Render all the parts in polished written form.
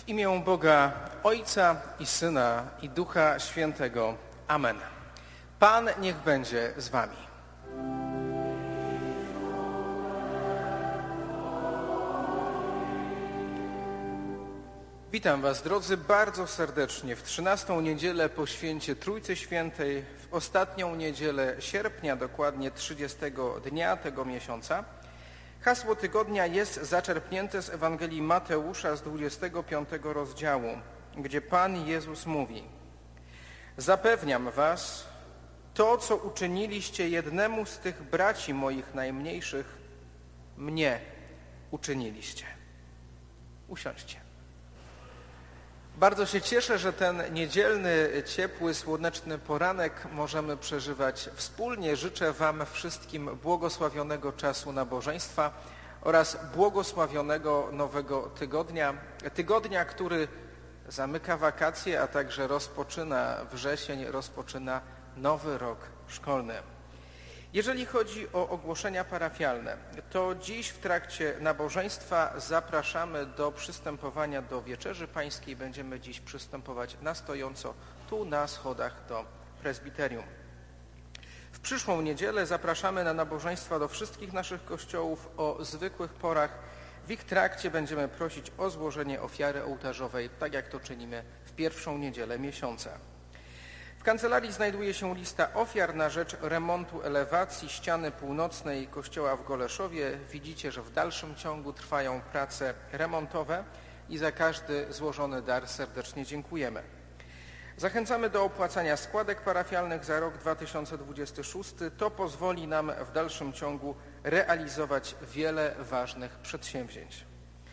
W imię Boga Ojca i Syna i Ducha Świętego. Amen. Pan niech będzie z wami. Witam was, drodzy, bardzo serdecznie w 13. niedzielę po święcie Trójcy Świętej, w ostatnią niedzielę sierpnia, dokładnie 30 dnia tego miesiąca. Hasło tygodnia jest zaczerpnięte z Ewangelii Mateusza z 25 rozdziału, gdzie Pan Jezus mówi: Zapewniam was, to, co uczyniliście jednemu z tych braci moich najmniejszych, mnie uczyniliście. Usiądźcie. Bardzo się cieszę, że ten niedzielny, ciepły, słoneczny poranek możemy przeżywać wspólnie. Życzę wam wszystkim błogosławionego czasu nabożeństwa oraz błogosławionego nowego tygodnia. Tygodnia, który zamyka wakacje, a także rozpoczyna wrzesień, rozpoczyna nowy rok szkolny. Jeżeli chodzi o ogłoszenia parafialne, to dziś w trakcie nabożeństwa zapraszamy do przystępowania do Wieczerzy Pańskiej. Będziemy dziś przystępować na stojąco tu na schodach do prezbiterium. W przyszłą niedzielę zapraszamy na nabożeństwa do wszystkich naszych kościołów o zwykłych porach. W ich trakcie będziemy prosić o złożenie ofiary ołtarzowej, tak jak to czynimy w pierwszą niedzielę miesiąca. W kancelarii znajduje się lista ofiar na rzecz remontu elewacji ściany północnej kościoła w Goleszowie. Widzicie, że w dalszym ciągu trwają prace remontowe i za każdy złożony dar serdecznie dziękujemy. Zachęcamy do opłacania składek parafialnych za rok 2026. To pozwoli nam w dalszym ciągu realizować wiele ważnych przedsięwzięć.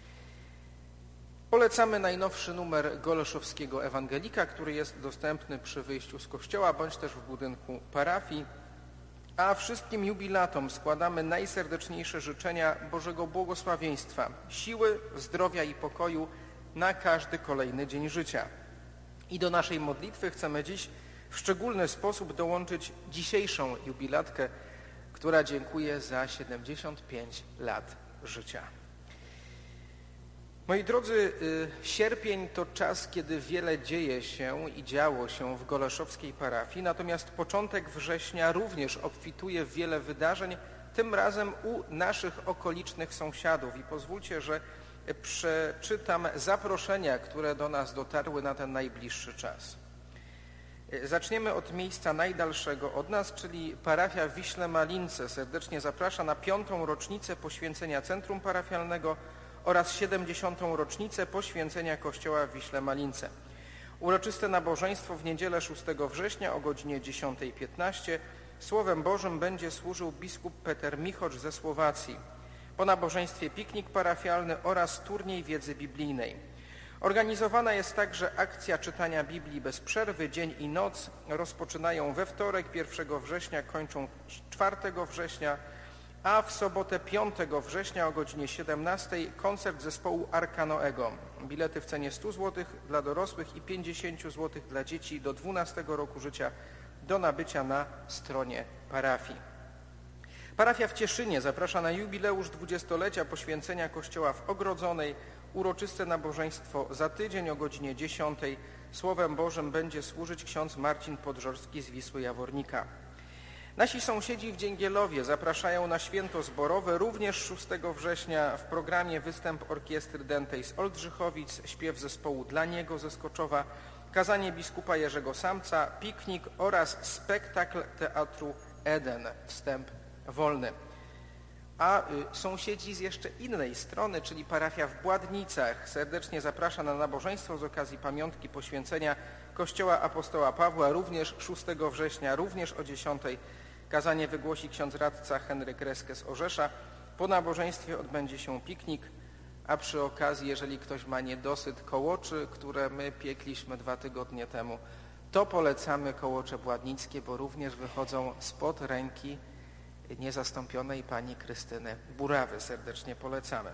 Polecamy najnowszy numer goleszowskiego Ewangelika, który jest dostępny przy wyjściu z kościoła bądź też w budynku parafii. A wszystkim jubilatom składamy najserdeczniejsze życzenia Bożego błogosławieństwa, siły, zdrowia i pokoju na każdy kolejny dzień życia. I do naszej modlitwy chcemy dziś w szczególny sposób dołączyć dzisiejszą jubilatkę, która dziękuje za 75 lat życia. Moi drodzy, sierpień to czas, kiedy wiele dzieje się i działo się w goleszowskiej parafii, natomiast początek września również obfituje w wiele wydarzeń, tym razem u naszych okolicznych sąsiadów. I pozwólcie, że przeczytam zaproszenia, które do nas dotarły na ten najbliższy czas. Zaczniemy od miejsca najdalszego od nas, czyli parafia w Wiśle Malince. Serdecznie zaprasza na 5. rocznicę poświęcenia centrum parafialnego oraz 70. rocznicę poświęcenia kościoła w Wiśle Malince. Uroczyste nabożeństwo w niedzielę 6 września o godzinie 10:15. Słowem Bożym będzie służył biskup Peter Michocz ze Słowacji. Po nabożeństwie piknik parafialny oraz turniej wiedzy biblijnej. Organizowana jest także akcja czytania Biblii bez przerwy, dzień i noc. Rozpoczynają we wtorek 1 września, kończą 4 września, a w sobotę 5 września o godzinie 17 koncert zespołu Arka Noego. Bilety w cenie 100 zł dla dorosłych i 50 zł dla dzieci do 12 roku życia, do nabycia na stronie parafii. Parafia w Cieszynie zaprasza na jubileusz 20-lecia poświęcenia kościoła w Ogrodzonej. Uroczyste nabożeństwo za tydzień o godzinie 10. Słowem Bożym będzie służyć ksiądz Marcin Podżorski z Wisły Jawornika. Nasi sąsiedzi w Dzięgielowie zapraszają na święto zborowe, również 6 września w programie występ orkiestry Dętej z Oldrzychowic, śpiew zespołu Dla Niego ze Skoczowa, kazanie biskupa Jerzego Samca, piknik oraz spektakl Teatru Eden, wstęp wolny. A sąsiedzi z jeszcze innej strony, czyli parafia w Bładnicach, serdecznie zaprasza na nabożeństwo z okazji pamiątki poświęcenia kościoła apostoła Pawła, również 6 września, również o 10. Kazanie wygłosi ksiądz radca Henryk Reske z Orzesza. Po nabożeństwie odbędzie się piknik, a przy okazji, jeżeli ktoś ma niedosyt kołoczy, które my piekliśmy 2 tygodnie temu, to polecamy kołocze bładnickie, bo również wychodzą spod ręki niezastąpionej pani Krystyny Burawy. Serdecznie polecamy.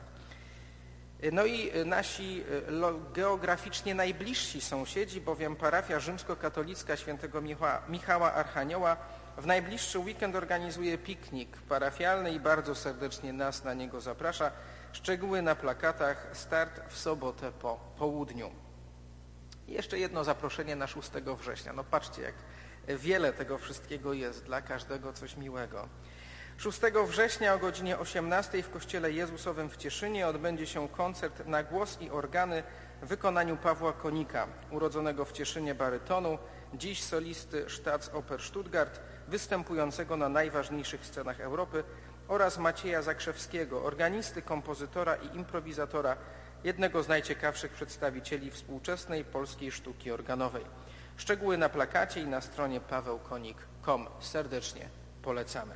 No i nasi geograficznie najbliżsi sąsiedzi, bowiem parafia rzymskokatolicka świętego Michała Archanioła w najbliższy weekend organizuje piknik parafialny i bardzo serdecznie nas na niego zaprasza. Szczegóły na plakatach, start w sobotę po południu. I jeszcze jedno zaproszenie na 6 września. No patrzcie, jak wiele tego wszystkiego jest, dla każdego coś miłego. 6 września o godzinie 18 w Kościele Jezusowym w Cieszynie odbędzie się koncert na głos i organy w wykonaniu Pawła Konika, urodzonego w Cieszynie barytonu, dziś solisty Staatsoper Stuttgart, występującego na najważniejszych scenach Europy, oraz Macieja Zakrzewskiego, organisty, kompozytora i improwizatora, jednego z najciekawszych przedstawicieli współczesnej polskiej sztuki organowej. Szczegóły na plakacie i na stronie pawełkonik.com. Serdecznie polecamy.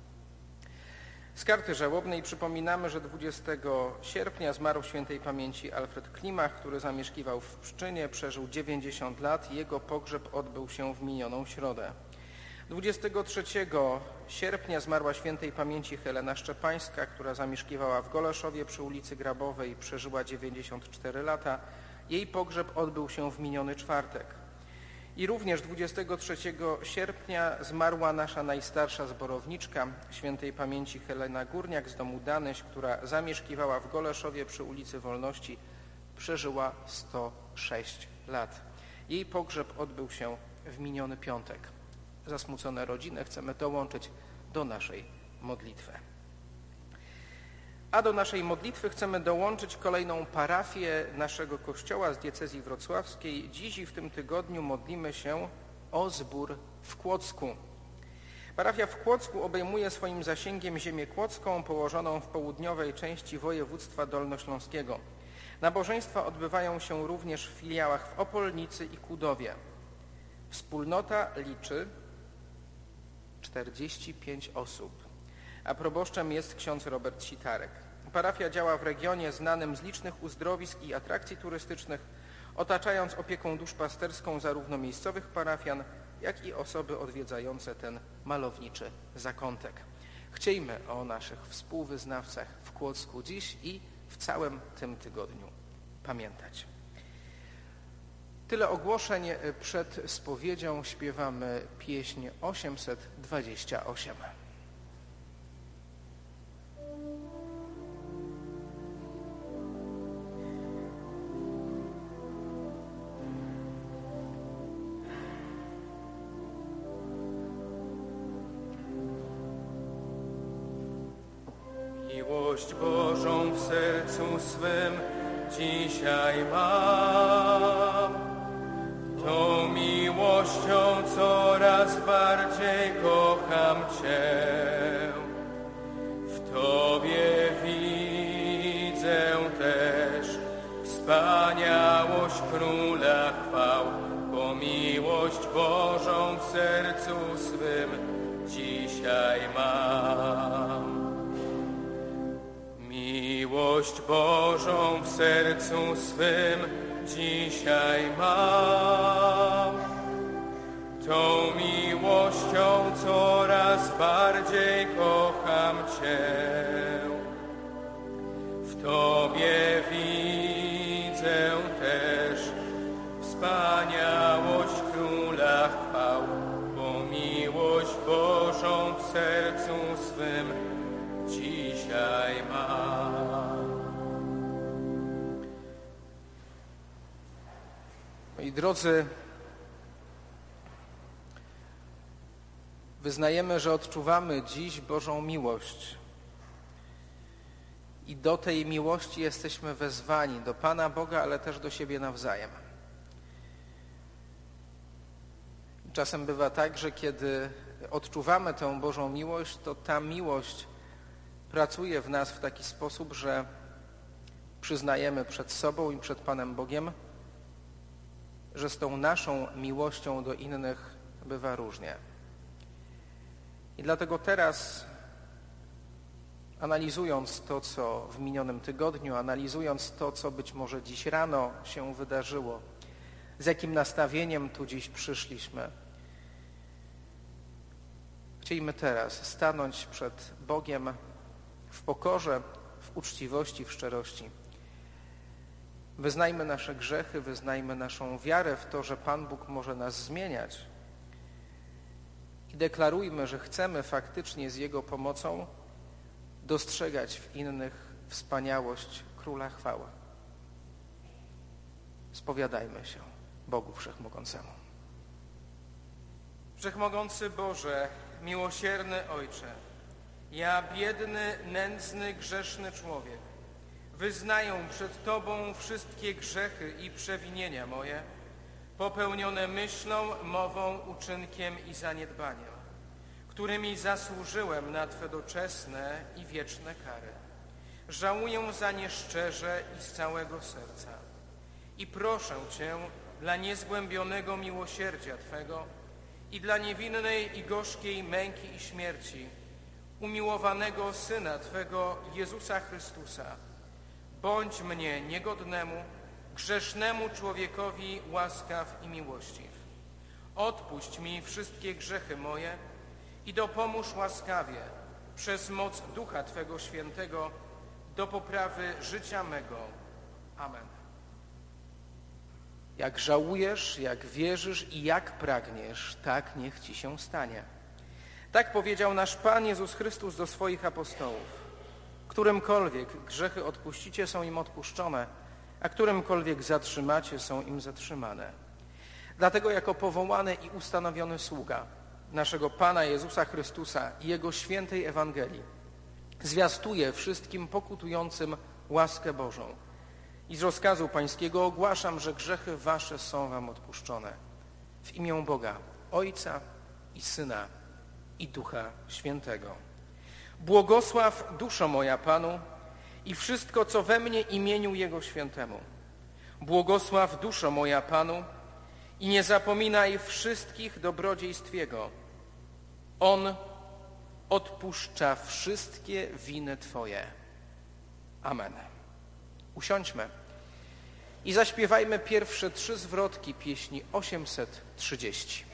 Z karty żałobnej przypominamy, że 20 sierpnia zmarł świętej pamięci Alfred Klimach, który zamieszkiwał w Pszczynie, przeżył 90 lat. Jego pogrzeb odbył się w minioną środę. 23 sierpnia zmarła świętej pamięci Helena Szczepańska, która zamieszkiwała w Goleszowie przy ulicy Grabowej i przeżyła 94 lata. Jej pogrzeb odbył się w miniony czwartek. I również 23 sierpnia zmarła nasza najstarsza zborowniczka, świętej pamięci Helena Górniak z domu Danyś, która zamieszkiwała w Goleszowie przy ulicy Wolności, przeżyła 106 lat. Jej pogrzeb odbył się w miniony piątek. Zasmucone rodziny chcemy dołączyć do naszej modlitwy. A do naszej modlitwy chcemy dołączyć kolejną parafię naszego kościoła z diecezji wrocławskiej. Dziś i w tym tygodniu modlimy się o zbór w Kłodzku. Parafia w Kłodzku obejmuje swoim zasięgiem ziemię kłodzką położoną w południowej części województwa dolnośląskiego. Nabożeństwa odbywają się również w filiałach w Opolnicy i Kudowie. Wspólnota liczy 45 osób, a proboszczem jest ksiądz Robert Sitarek. Parafia działa w regionie znanym z licznych uzdrowisk i atrakcji turystycznych, otaczając opieką duszpasterską zarówno miejscowych parafian, jak i osoby odwiedzające ten malowniczy zakątek. Chciejmy o naszych współwyznawcach w Kłodzku dziś i w całym tym tygodniu pamiętać. Tyle ogłoszeń. Przed spowiedzią śpiewamy pieśń 828. Miłość Bożą w sercu swym dzisiaj mam. Tą miłością coraz bardziej kocham Cię. W Tobie widzę też wspaniałość Króla chwał, bo miłość Bożą w sercu swym dzisiaj mam. Miłość Bożą w sercu swym dzisiaj mam. Tą miłością coraz bardziej kocham Cię. W Tobie widzę też wspaniałość Króla chwał, bo miłość Bożą w sercu swym dzisiaj mam. Moi drodzy, wyznajemy, że odczuwamy dziś Bożą miłość i do tej miłości jesteśmy wezwani, do Pana Boga, ale też do siebie nawzajem. Czasem bywa tak, że kiedy odczuwamy tę Bożą miłość, to ta miłość pracuje w nas w taki sposób, że przyznajemy przed sobą i przed Panem Bogiem, że z tą naszą miłością do innych bywa różnie. I dlatego teraz, analizując to, co w minionym tygodniu, analizując to, co być może dziś rano się wydarzyło, z jakim nastawieniem tu dziś przyszliśmy, chcielibyśmy teraz stanąć przed Bogiem w pokorze, w uczciwości, w szczerości. Wyznajmy nasze grzechy, wyznajmy naszą wiarę w to, że Pan Bóg może nas zmieniać i deklarujmy, że chcemy faktycznie z Jego pomocą dostrzegać w innych wspaniałość Króla chwały. Spowiadajmy się Bogu Wszechmogącemu. Wszechmogący Boże, miłosierny Ojcze, ja biedny, nędzny, grzeszny człowiek, wyznaję przed Tobą wszystkie grzechy i przewinienia moje, popełnione myślą, mową, uczynkiem i zaniedbaniem, którymi zasłużyłem na Twe doczesne i wieczne kary. Żałuję za nie szczerze i z całego serca. I proszę Cię dla niezgłębionego miłosierdzia Twego i dla niewinnej i gorzkiej męki i śmierci umiłowanego Syna Twego, Jezusa Chrystusa, bądź mnie niegodnemu, grzesznemu człowiekowi łaskaw i miłościw. Odpuść mi wszystkie grzechy moje i dopomóż łaskawie przez moc Ducha Twego Świętego do poprawy życia mego. Amen. Jak żałujesz, jak wierzysz i jak pragniesz, tak niech Ci się stanie. Tak powiedział nasz Pan Jezus Chrystus do swoich apostołów. Którymkolwiek grzechy odpuścicie, są im odpuszczone, a którymkolwiek zatrzymacie, są im zatrzymane. Dlatego jako powołany i ustanowiony sługa naszego Pana Jezusa Chrystusa i Jego świętej Ewangelii zwiastuję wszystkim pokutującym łaskę Bożą. I z rozkazu Pańskiego ogłaszam, że grzechy wasze są wam odpuszczone. W imię Boga, Ojca i Syna i Ducha Świętego. Błogosław duszo moja Panu i wszystko, co we mnie imieniu Jego świętemu. Błogosław duszo moja Panu i nie zapominaj wszystkich dobrodziejstw Jego. On odpuszcza wszystkie winy Twoje. Amen. Usiądźmy i zaśpiewajmy pierwsze 3 zwrotki pieśni 830.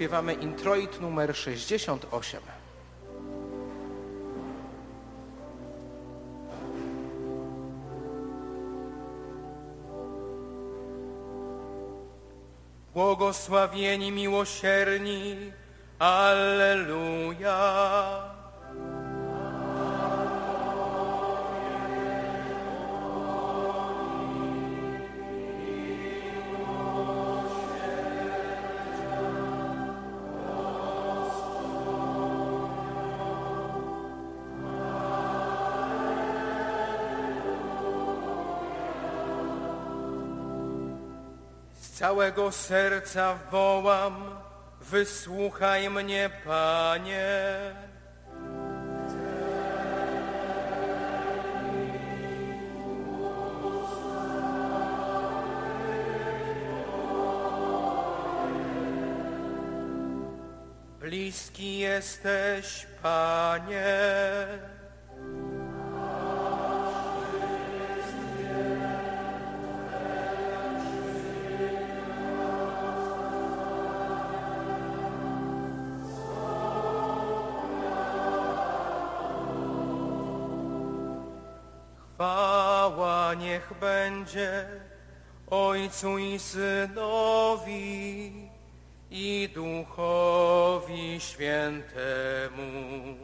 śpiewamy introit numer 68. Błogosławieni miłosierni, Alleluja. Z całego serca wołam, wysłuchaj mnie, Panie. Bliski jesteś, Panie. Chwała niech będzie Ojcu i Synowi i Duchowi Świętemu.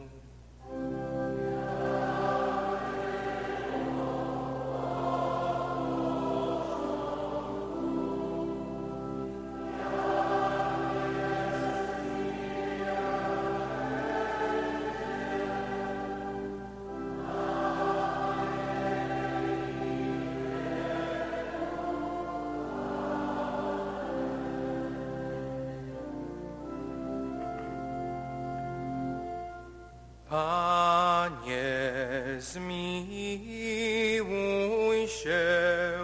Panie, zmiłuj się.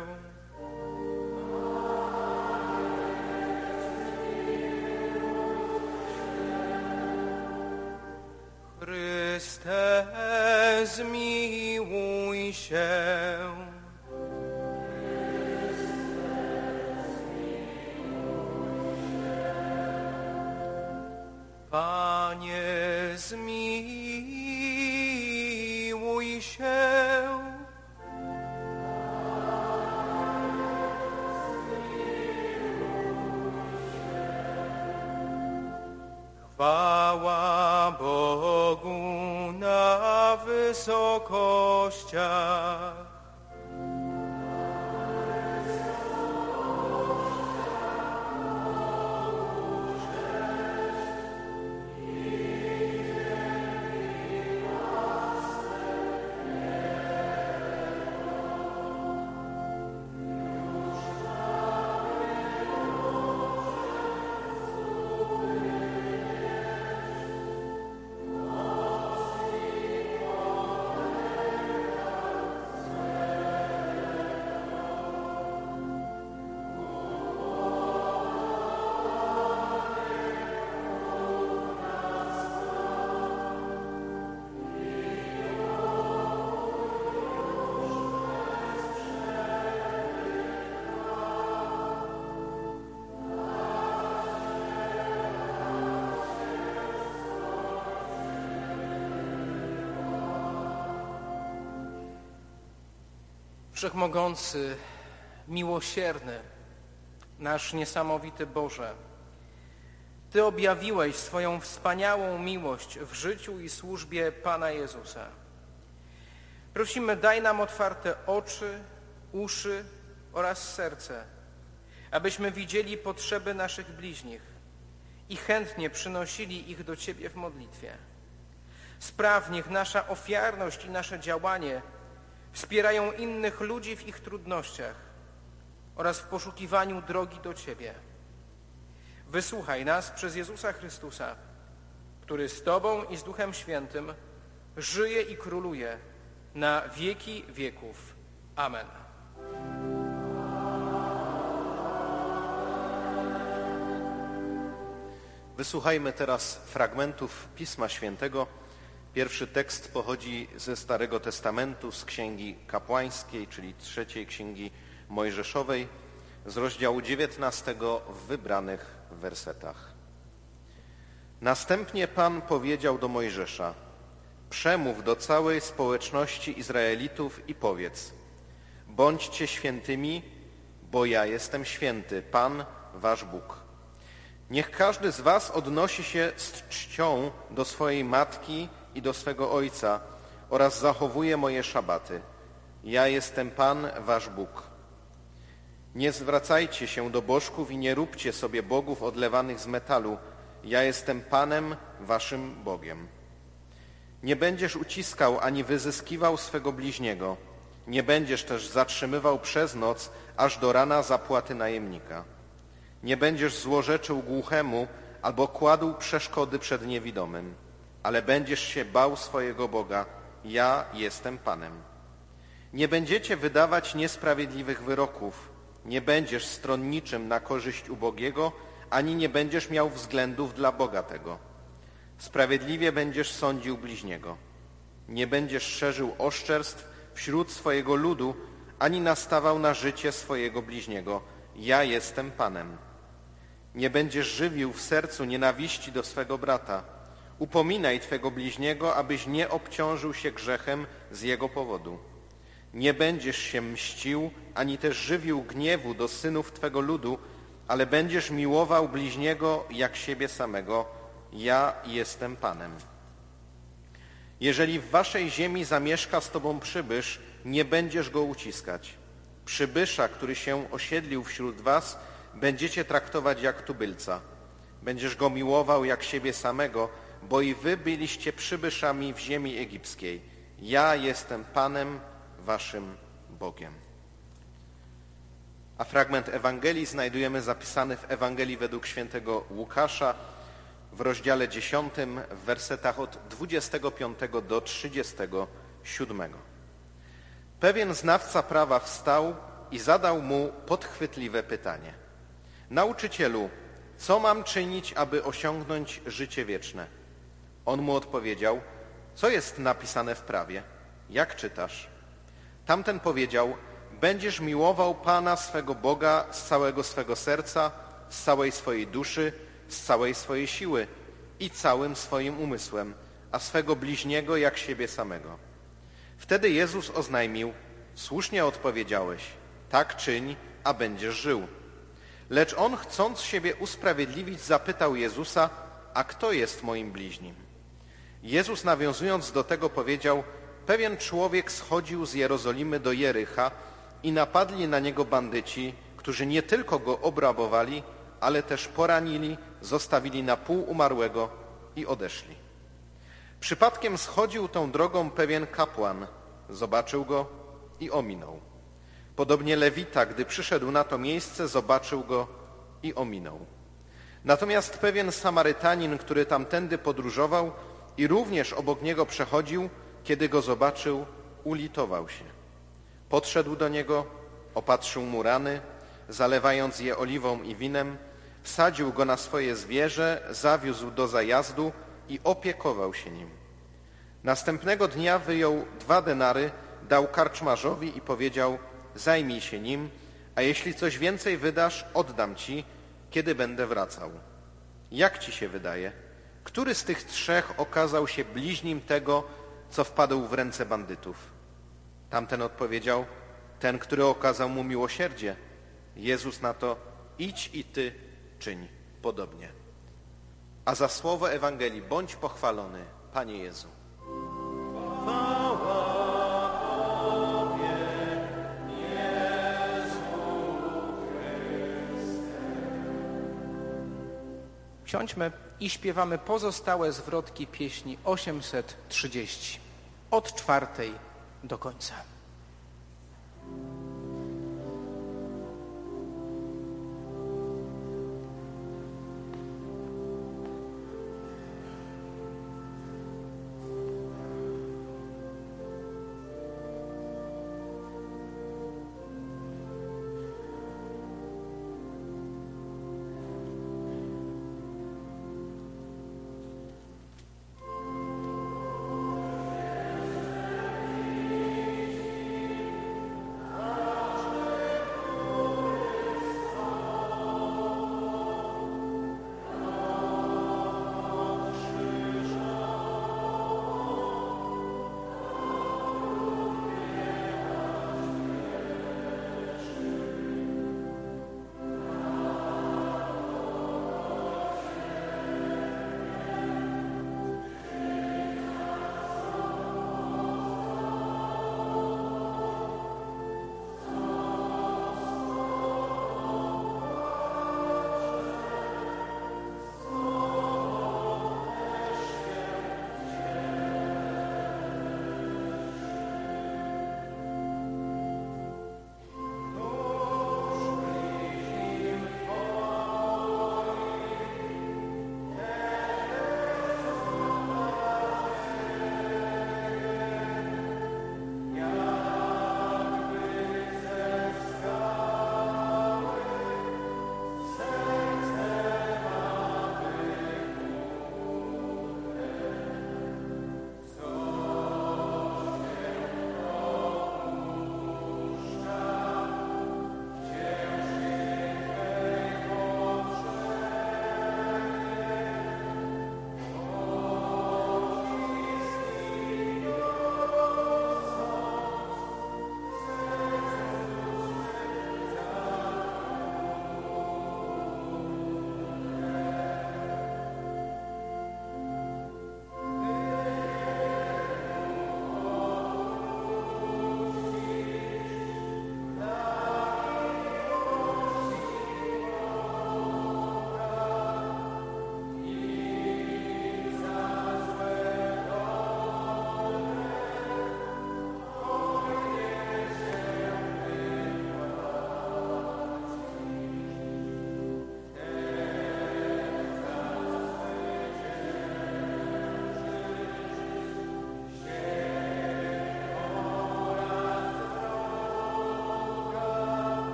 Chryste, zmiłuj się. Panie, zmiłuj się. Chwała Bogu na wysokościach. Wszechmogący, miłosierny, nasz niesamowity Boże, Ty objawiłeś swoją wspaniałą miłość w życiu i służbie Pana Jezusa. Prosimy, daj nam otwarte oczy, uszy oraz serce, abyśmy widzieli potrzeby naszych bliźnich i chętnie przynosili ich do Ciebie w modlitwie. Spraw, niech nasza ofiarność i nasze działanie wspierają innych ludzi w ich trudnościach oraz w poszukiwaniu drogi do Ciebie. Wysłuchaj nas przez Jezusa Chrystusa, który z Tobą i z Duchem Świętym żyje i króluje na wieki wieków. Amen. Wysłuchajmy teraz fragmentów Pisma Świętego. Pierwszy tekst pochodzi ze Starego Testamentu, z Księgi Kapłańskiej, czyli 3 Księgi Mojżeszowej, z rozdziału 19 w wybranych wersetach. Następnie Pan powiedział do Mojżesza: przemów do całej społeczności Izraelitów i powiedz: bądźcie świętymi, bo ja jestem święty, Pan wasz Bóg. Niech każdy z was odnosi się z czcią do swojej matki i do swego ojca oraz zachowuje moje szabaty. Ja jestem Pan wasz Bóg. Nie zwracajcie się do bożków i nie róbcie sobie bogów odlewanych z metalu. Ja jestem Panem waszym Bogiem. Nie będziesz uciskał ani wyzyskiwał swego bliźniego. Nie będziesz też zatrzymywał przez noc aż do rana zapłaty najemnika. Nie będziesz złorzeczył głuchemu albo kładł przeszkody przed niewidomym, ale będziesz się bał swojego Boga. Ja jestem Panem. Nie będziecie wydawać niesprawiedliwych wyroków. Nie będziesz stronniczym na korzyść ubogiego, ani nie będziesz miał względów dla bogatego. Sprawiedliwie będziesz sądził bliźniego. Nie będziesz szerzył oszczerstw wśród swojego ludu, ani nastawał na życie swojego bliźniego. Ja jestem Panem. Nie będziesz żywił w sercu nienawiści do swego brata. Upominaj twego bliźniego, abyś nie obciążył się grzechem z jego powodu. Nie będziesz się mścił, ani też żywił gniewu do synów twego ludu, ale będziesz miłował bliźniego jak siebie samego. Ja jestem Panem. Jeżeli w waszej ziemi zamieszka z tobą przybysz, nie będziesz go uciskać. Przybysza, który się osiedlił wśród was, będziecie traktować jak tubylca. Będziesz go miłował jak siebie samego, bo i wy byliście przybyszami w ziemi egipskiej. Ja jestem Panem waszym Bogiem. A fragment Ewangelii znajdujemy zapisany w Ewangelii według świętego Łukasza w rozdziale 10, w wersetach od 25 do 37. Pewien znawca prawa wstał i zadał mu podchwytliwe pytanie. Nauczycielu, co mam czynić, aby osiągnąć życie wieczne? On mu odpowiedział, co jest napisane w prawie? Jak czytasz? Tamten powiedział, będziesz miłował Pana swego Boga z całego swego serca, z całej swojej duszy, z całej swojej siły i całym swoim umysłem, a swego bliźniego jak siebie samego. Wtedy Jezus oznajmił, słusznie odpowiedziałeś, tak czyń, a będziesz żył. Lecz on, chcąc siebie usprawiedliwić, zapytał Jezusa, a kto jest moim bliźnim? Jezus, nawiązując do tego, powiedział, pewien człowiek schodził z Jerozolimy do Jericha i napadli na niego bandyci, którzy nie tylko go obrabowali, ale też poranili, zostawili na pół umarłego i odeszli. Przypadkiem schodził tą drogą pewien kapłan, zobaczył go i ominął. Podobnie Lewita, gdy przyszedł na to miejsce, zobaczył go i ominął. Natomiast pewien Samarytanin, który tamtędy podróżował i również obok niego przechodził, kiedy go zobaczył, ulitował się. Podszedł do niego, opatrzył mu rany, zalewając je oliwą i winem, wsadził go na swoje zwierzę, zawiózł do zajazdu i opiekował się nim. Następnego dnia wyjął 2 denary, dał karczmarzowi i powiedział, zajmij się nim, a jeśli coś więcej wydasz, oddam ci, kiedy będę wracał. Jak ci się wydaje? Który z tych 3 okazał się bliźnim tego, co wpadł w ręce bandytów? Tamten odpowiedział, ten, który okazał mu miłosierdzie. Jezus na to, idź i ty czyń podobnie. A za słowo Ewangelii bądź pochwalony, Panie Jezu. Siądźmy i śpiewamy pozostałe zwrotki pieśni 830, od 4 do końca.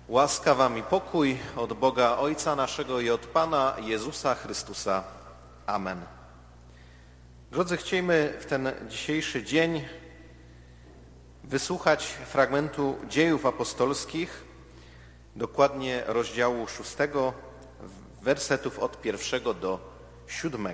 Łaska wam i pokój od Boga Ojca naszego i od Pana Jezusa Chrystusa. Amen. Drodzy, chcielibyśmy w ten dzisiejszy dzień wysłuchać fragmentu Dziejów Apostolskich, dokładnie rozdziału 6, wersetów od 1 do 7.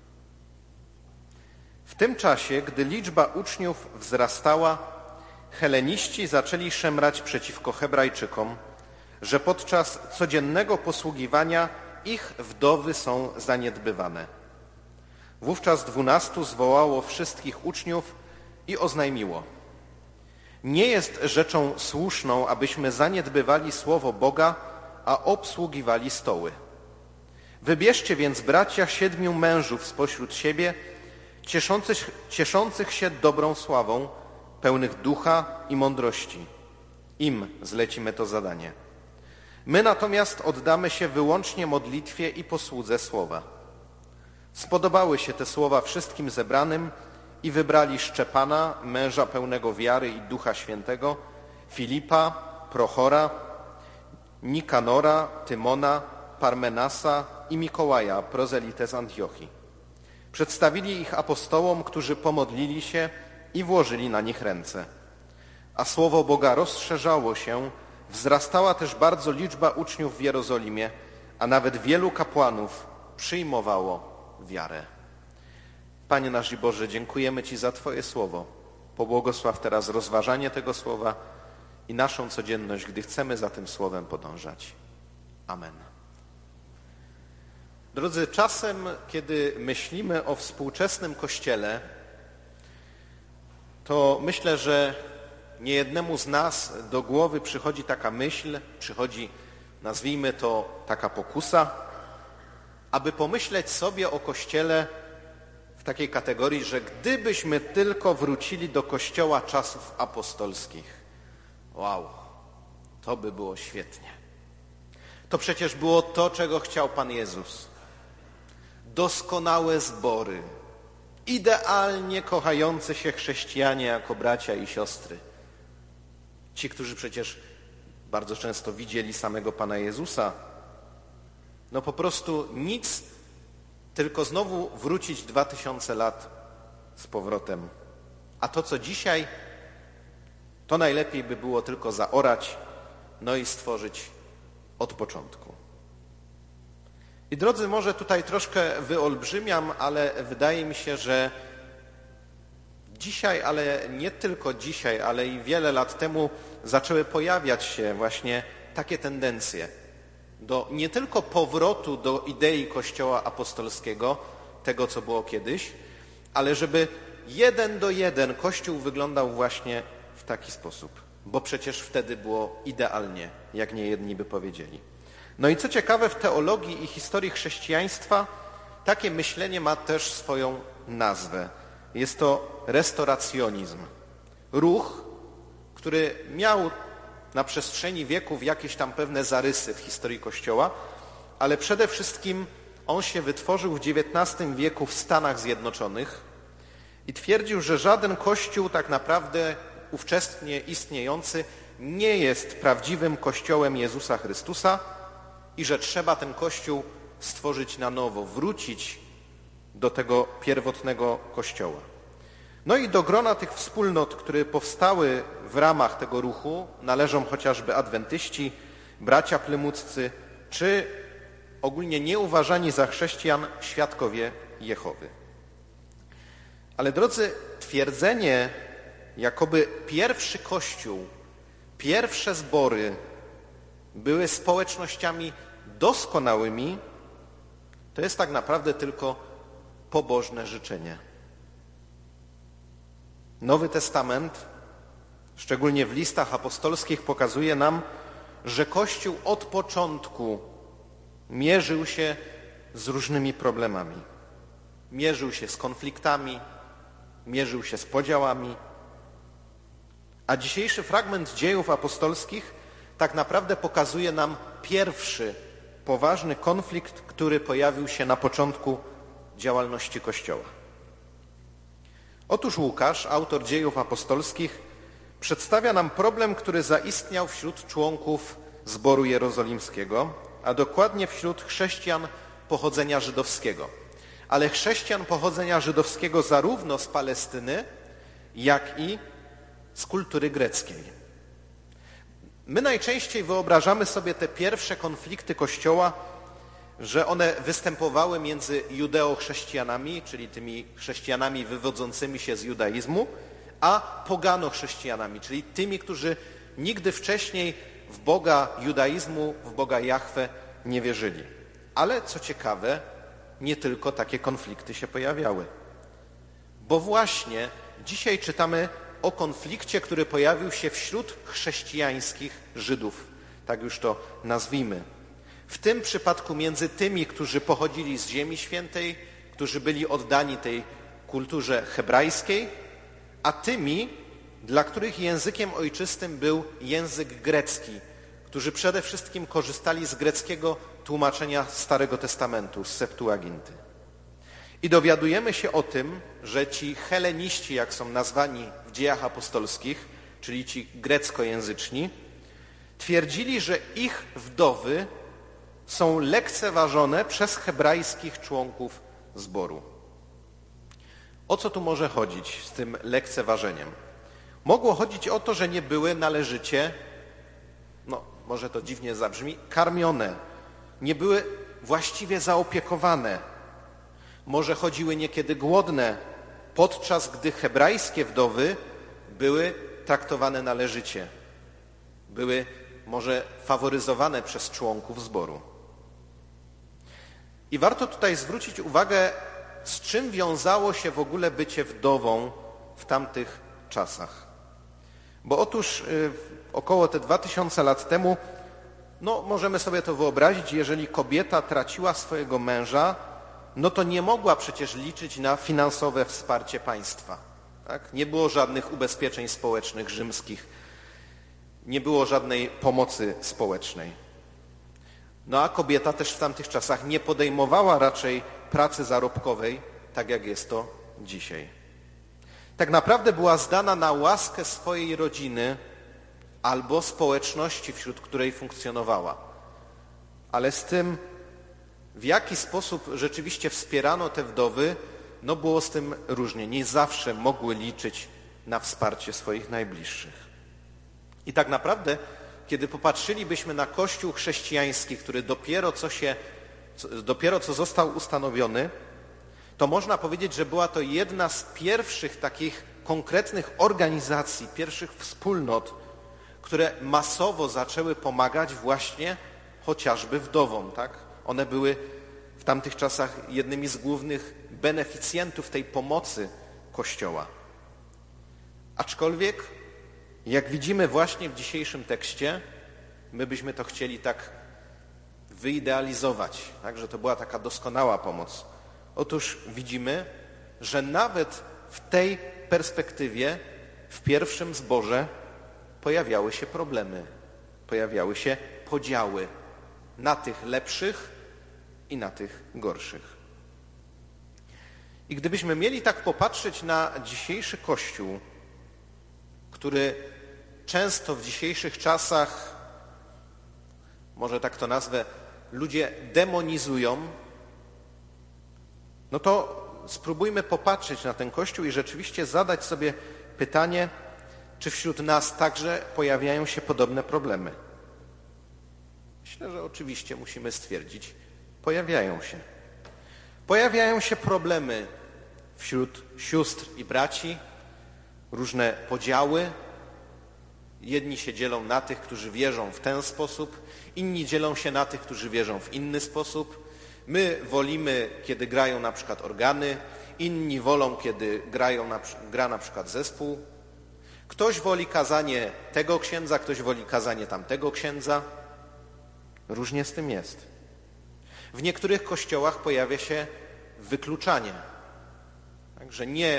W tym czasie, gdy liczba uczniów wzrastała, heleniści zaczęli szemrać przeciwko Hebrajczykom, że podczas codziennego posługiwania ich wdowy są zaniedbywane. Wówczas 12 zwołało wszystkich uczniów i oznajmiło: nie jest rzeczą słuszną, abyśmy zaniedbywali słowo Boga, a obsługiwali stoły. Wybierzcie więc, bracia, 7 mężów spośród siebie, cieszących się dobrą sławą, pełnych ducha i mądrości. Im zlecimy to zadanie. My natomiast oddamy się wyłącznie modlitwie i posłudze słowa. Spodobały się te słowa wszystkim zebranym i wybrali Szczepana, męża pełnego wiary i Ducha Świętego, Filipa, Prochora, Nikanora, Tymona, Parmenasa i Mikołaja, prozelitę z Antiochii. Przedstawili ich apostołom, którzy pomodlili się i włożyli na nich ręce. A słowo Boga rozszerzało się, wzrastała też bardzo liczba uczniów w Jerozolimie, a nawet wielu kapłanów przyjmowało wiarę. Panie nasz i Boże, dziękujemy Ci za Twoje słowo. Pobłogosław teraz rozważanie tego słowa i naszą codzienność, gdy chcemy za tym słowem podążać. Amen. Drodzy, czasem, kiedy myślimy o współczesnym Kościele, to myślę, że niejednemu z nas do głowy przychodzi taka myśl, nazwijmy to, taka pokusa, aby pomyśleć sobie o Kościele w takiej kategorii, że gdybyśmy tylko wrócili do Kościoła czasów apostolskich, wow, to by było świetnie. To przecież było to, czego chciał Pan Jezus. Doskonałe zbory, idealnie kochające się chrześcijanie jako bracia i siostry. Ci, którzy przecież bardzo często widzieli samego Pana Jezusa, no po prostu nic, tylko znowu wrócić 2000 lat z powrotem. A to, co dzisiaj, to najlepiej by było tylko zaorać, no i stworzyć od początku. I drodzy, może tutaj troszkę wyolbrzymiam, ale wydaje mi się, że dzisiaj, ale nie tylko dzisiaj, ale i wiele lat temu zaczęły pojawiać się właśnie takie tendencje do nie tylko powrotu do idei Kościoła apostolskiego, tego co było kiedyś, ale żeby 1 do 1 Kościół wyglądał właśnie w taki sposób, bo przecież wtedy było idealnie, jak niejedni by powiedzieli. No i co ciekawe, w teologii i historii chrześcijaństwa takie myślenie ma też swoją nazwę. Jest to restauracjonizm. Ruch, który miał na przestrzeni wieków jakieś tam pewne zarysy w historii Kościoła, ale przede wszystkim on się wytworzył w XIX wieku w Stanach Zjednoczonych i twierdził, że żaden Kościół tak naprawdę ówczesnie istniejący nie jest prawdziwym Kościołem Jezusa Chrystusa i że trzeba ten Kościół stworzyć na nowo, wrócić do tego pierwotnego Kościoła. No i do grona tych wspólnot, które powstały w ramach tego ruchu, należą chociażby adwentyści, bracia plymuccy, czy ogólnie nieuważani za chrześcijan świadkowie Jehowy. Ale drodzy, twierdzenie, jakoby pierwszy Kościół, pierwsze zbory były społecznościami doskonałymi, to jest tak naprawdę tylko pobożne życzenie. Nowy Testament, szczególnie w listach apostolskich, pokazuje nam, że Kościół od początku mierzył się z różnymi problemami. Mierzył się z konfliktami, mierzył się z podziałami. A dzisiejszy fragment Dziejów Apostolskich tak naprawdę pokazuje nam pierwszy poważny konflikt, który pojawił się na początku działalności Kościoła. Otóż Łukasz, autor Dziejów Apostolskich, przedstawia nam problem, który zaistniał wśród członków zboru jerozolimskiego, a dokładnie wśród chrześcijan pochodzenia żydowskiego. Ale chrześcijan pochodzenia żydowskiego zarówno z Palestyny, jak i z kultury greckiej. My najczęściej wyobrażamy sobie te pierwsze konflikty Kościoła, że one występowały między judeo-chrześcijanami, czyli tymi chrześcijanami wywodzącymi się z judaizmu, a pogano-chrześcijanami, czyli tymi, którzy nigdy wcześniej w Boga judaizmu, w Boga Jahwe nie wierzyli. Ale co ciekawe, nie tylko takie konflikty się pojawiały. Bo właśnie dzisiaj czytamy o konflikcie, który pojawił się wśród chrześcijańskich Żydów, tak już to nazwijmy. W tym przypadku między tymi, którzy pochodzili z Ziemi Świętej, którzy byli oddani tej kulturze hebrajskiej, a tymi, dla których językiem ojczystym był język grecki, którzy przede wszystkim korzystali z greckiego tłumaczenia Starego Testamentu, z Septuaginty. I dowiadujemy się o tym, że ci heleniści, jak są nazwani w Dziejach Apostolskich, czyli ci greckojęzyczni, twierdzili, że ich wdowy są lekceważone przez hebrajskich członków zboru. O co tu może chodzić z tym lekceważeniem? Mogło chodzić o to, że nie były należycie, może to dziwnie zabrzmi, karmione, nie były właściwie zaopiekowane. Może chodziły niekiedy głodne, podczas gdy hebrajskie wdowy były traktowane należycie. Były może faworyzowane przez członków zboru. I warto tutaj zwrócić uwagę, z czym wiązało się w ogóle bycie wdową w tamtych czasach. Bo otóż około te 2000 lat temu, możemy sobie to wyobrazić, jeżeli kobieta traciła swojego męża, to nie mogła przecież liczyć na finansowe wsparcie państwa. Tak? Nie było żadnych ubezpieczeń społecznych rzymskich, nie było żadnej pomocy społecznej. A kobieta też w tamtych czasach nie podejmowała raczej pracy zarobkowej, tak jak jest to dzisiaj. Tak naprawdę była zdana na łaskę swojej rodziny albo społeczności, wśród której funkcjonowała. Ale z tym, w jaki sposób rzeczywiście wspierano te wdowy, było z tym różnie. Nie zawsze mogły liczyć na wsparcie swoich najbliższych. I tak naprawdę, kiedy popatrzylibyśmy na Kościół chrześcijański, który dopiero co został ustanowiony, to można powiedzieć, że była to jedna z pierwszych takich konkretnych organizacji, pierwszych wspólnot, które masowo zaczęły pomagać właśnie chociażby wdowom. Tak? One były w tamtych czasach jednymi z głównych beneficjentów tej pomocy Kościoła. Aczkolwiek, jak widzimy właśnie w dzisiejszym tekście, my byśmy to chcieli tak wyidealizować, tak, że to była taka doskonała pomoc. Otóż widzimy, że nawet w tej perspektywie w pierwszym zborze pojawiały się problemy, pojawiały się podziały na tych lepszych i na tych gorszych. I gdybyśmy mieli tak popatrzeć na dzisiejszy Kościół, który często w dzisiejszych czasach, może tak to nazwę, ludzie demonizują, to spróbujmy popatrzeć na ten Kościół i rzeczywiście zadać sobie pytanie, czy wśród nas także pojawiają się podobne problemy. Myślę, że oczywiście musimy stwierdzić, pojawiają się. Pojawiają się problemy wśród sióstr i braci, różne podziały. Jedni się dzielą na tych, którzy wierzą w ten sposób, inni dzielą się na tych, którzy wierzą w inny sposób. My wolimy, kiedy grają na przykład organy, inni wolą, kiedy gra na przykład zespół. Ktoś woli kazanie tego księdza, ktoś woli kazanie tamtego księdza. Różnie z tym jest. W niektórych kościołach pojawia się wykluczanie. Tak,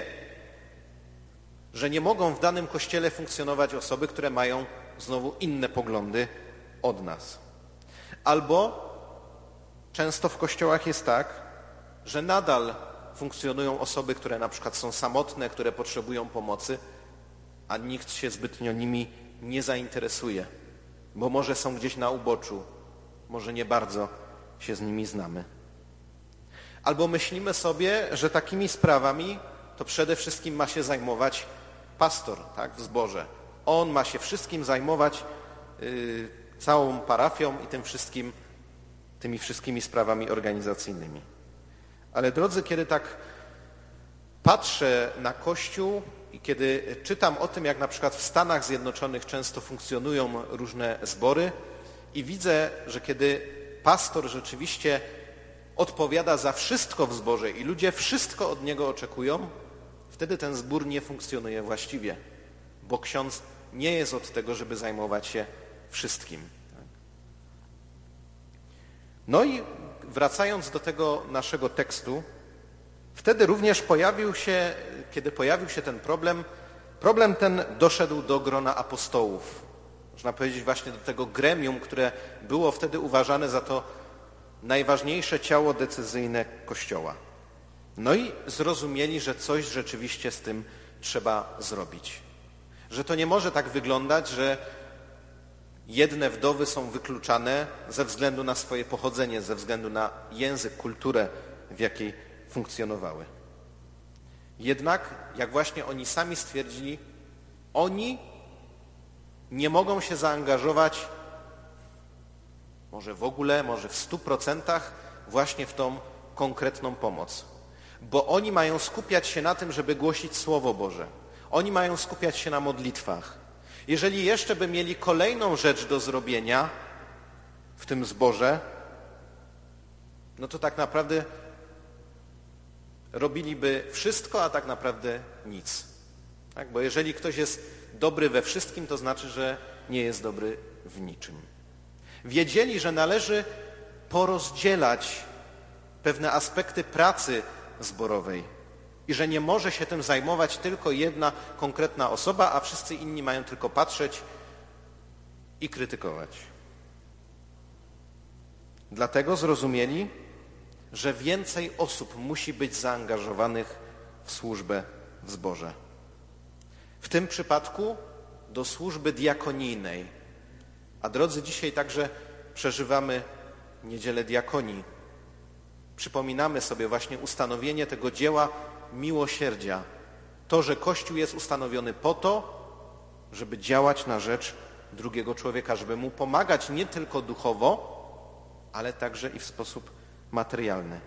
że nie mogą w danym kościele funkcjonować osoby, które mają znowu inne poglądy od nas. Albo często w kościołach jest tak, że nadal funkcjonują osoby, które na przykład są samotne, które potrzebują pomocy, a nikt się zbytnio nimi nie zainteresuje. bo może są gdzieś na uboczu, może nie bardzo się z nimi znamy. Albo myślimy sobie, że takimi sprawami to przede wszystkim ma się zajmować pastor, tak, w zborze. On ma się wszystkim zajmować, całą parafią i tymi wszystkimi sprawami organizacyjnymi. Ale drodzy, kiedy tak patrzę na Kościół i kiedy czytam o tym, jak na przykład w Stanach Zjednoczonych często funkcjonują różne zbory i widzę, że kiedy pastor rzeczywiście odpowiada za wszystko w zborze i ludzie wszystko od niego oczekują, wtedy ten zbór nie funkcjonuje właściwie, bo ksiądz nie jest od tego, żeby zajmować się wszystkim. No i wracając do tego naszego tekstu, wtedy również kiedy pojawił się ten problem ten doszedł do grona apostołów. Można powiedzieć właśnie do tego gremium, które było wtedy uważane za to najważniejsze ciało decyzyjne Kościoła. No i zrozumieli, że coś rzeczywiście z tym trzeba zrobić. Że to nie może tak wyglądać, że jedne wdowy są wykluczane ze względu na swoje pochodzenie, ze względu na język, kulturę, w jakiej funkcjonowały. Jednak, jak właśnie oni sami stwierdzili, oni nie mogą się zaangażować może w ogóle, może w 100% właśnie w tą konkretną pomoc. Bo oni mają skupiać się na tym, żeby głosić Słowo Boże. Oni mają skupiać się na modlitwach. Jeżeli jeszcze by mieli kolejną rzecz do zrobienia w tym zborze, no to tak naprawdę robiliby wszystko, a tak naprawdę nic. Tak? Bo jeżeli ktoś jest dobry we wszystkim, to znaczy, że nie jest dobry w niczym. Wiedzieli, że należy porozdzielać pewne aspekty pracy zborowej i że nie może się tym zajmować tylko jedna konkretna osoba, a wszyscy inni mają tylko patrzeć i krytykować. Dlatego zrozumieli, że więcej osób musi być zaangażowanych w służbę w zborze. W tym przypadku do służby diakonijnej. A drodzy, dzisiaj także przeżywamy Niedzielę Diakonii. Przypominamy sobie właśnie ustanowienie tego dzieła miłosierdzia. To, że Kościół jest ustanowiony po to, żeby działać na rzecz drugiego człowieka, żeby mu pomagać nie tylko duchowo, ale także i w sposób materialny.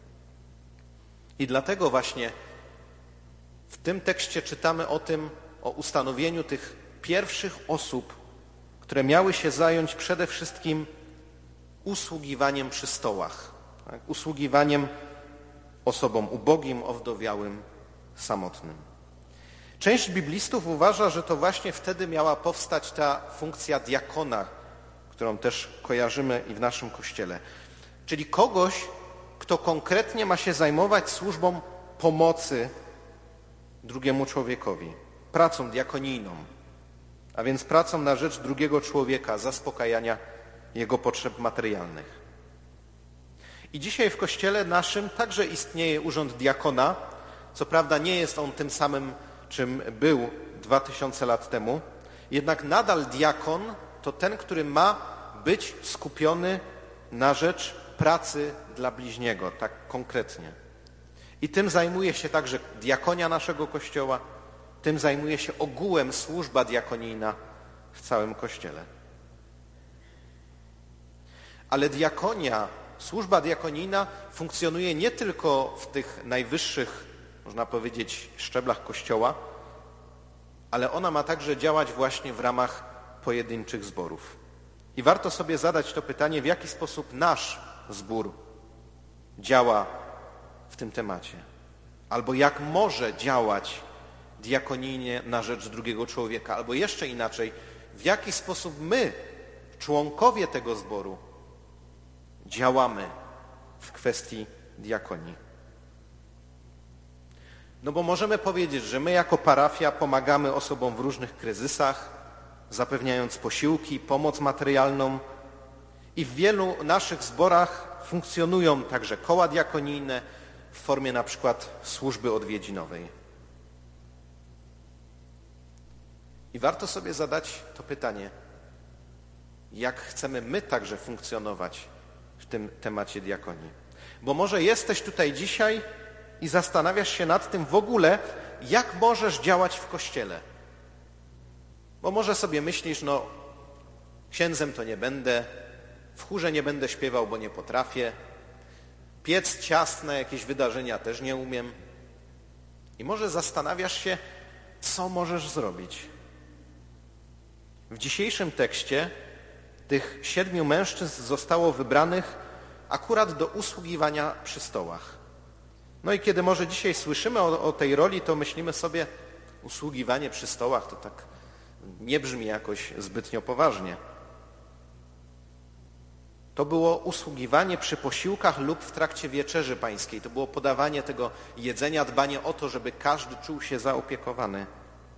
I dlatego właśnie w tym tekście czytamy o ustanowieniu tych pierwszych osób, które miały się zająć przede wszystkim usługiwaniem przy stołach, tak? Usługiwaniem osobom ubogim, owdowiałym, samotnym. Część biblistów uważa, że to właśnie wtedy miała powstać ta funkcja diakona, którą też kojarzymy i w naszym Kościele. Czyli kogoś, kto konkretnie ma się zajmować służbą pomocy drugiemu człowiekowi, pracą diakonijną, a więc pracą na rzecz drugiego człowieka, zaspokajania jego potrzeb materialnych. I dzisiaj w Kościele naszym także istnieje urząd diakona. Co prawda nie jest on tym samym, czym był 2000 lat temu, jednak nadal diakon to ten, który ma być skupiony na rzecz pracy dla bliźniego, tak konkretnie. I tym zajmuje się także diakonia naszego Kościoła, tym zajmuje się ogółem służba diakonijna w całym Kościele. Ale diakonia, służba diakonijna funkcjonuje nie tylko w tych najwyższych, można powiedzieć, szczeblach Kościoła, ale ona ma także działać właśnie w ramach pojedynczych zborów. I warto sobie zadać to pytanie, w jaki sposób nasz zbór działa w tym temacie. Albo jak może działać diakonijnie na rzecz drugiego człowieka. Albo jeszcze inaczej, w jaki sposób my, członkowie tego zboru, działamy w kwestii diakonii. No bo możemy powiedzieć, że my jako parafia pomagamy osobom w różnych kryzysach, zapewniając posiłki, pomoc materialną i w wielu naszych zborach funkcjonują także koła diakonijne w formie na przykład służby odwiedzinowej. I warto sobie zadać to pytanie, jak chcemy my także funkcjonować w tym temacie diakonii. Bo może jesteś tutaj dzisiaj i zastanawiasz się nad tym w ogóle, jak możesz działać w Kościele. Bo może sobie myślisz, księdzem to nie będę, w chórze nie będę śpiewał, bo nie potrafię, piec ciast na jakieś wydarzenia też nie umiem. I może zastanawiasz się, co możesz zrobić. W dzisiejszym tekście tych 7 mężczyzn zostało wybranych akurat do usługiwania przy stołach. No i kiedy może dzisiaj słyszymy o tej roli, to myślimy sobie, usługiwanie przy stołach to tak nie brzmi jakoś zbytnio poważnie. To było usługiwanie przy posiłkach lub w trakcie wieczerzy pańskiej. To było podawanie tego jedzenia, dbanie o to, żeby każdy czuł się zaopiekowany.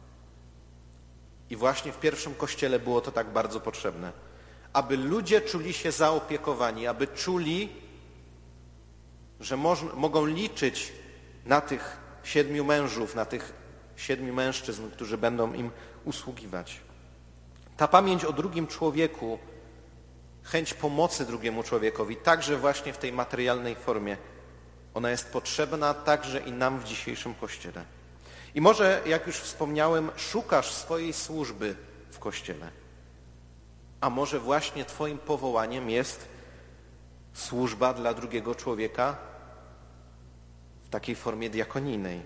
I właśnie w pierwszym Kościele było to tak bardzo potrzebne. Aby ludzie czuli się zaopiekowani, aby czuli, że mogą liczyć na tych 7 mężów, na tych 7 mężczyzn, którzy będą im usługiwać. Ta pamięć o drugim człowieku, chęć pomocy drugiemu człowiekowi, także właśnie w tej materialnej formie, ona jest potrzebna także i nam w dzisiejszym Kościele. I może, jak już wspomniałem, szukasz swojej służby w Kościele. A może właśnie twoim powołaniem jest służba dla drugiego człowieka w takiej formie diakonijnej.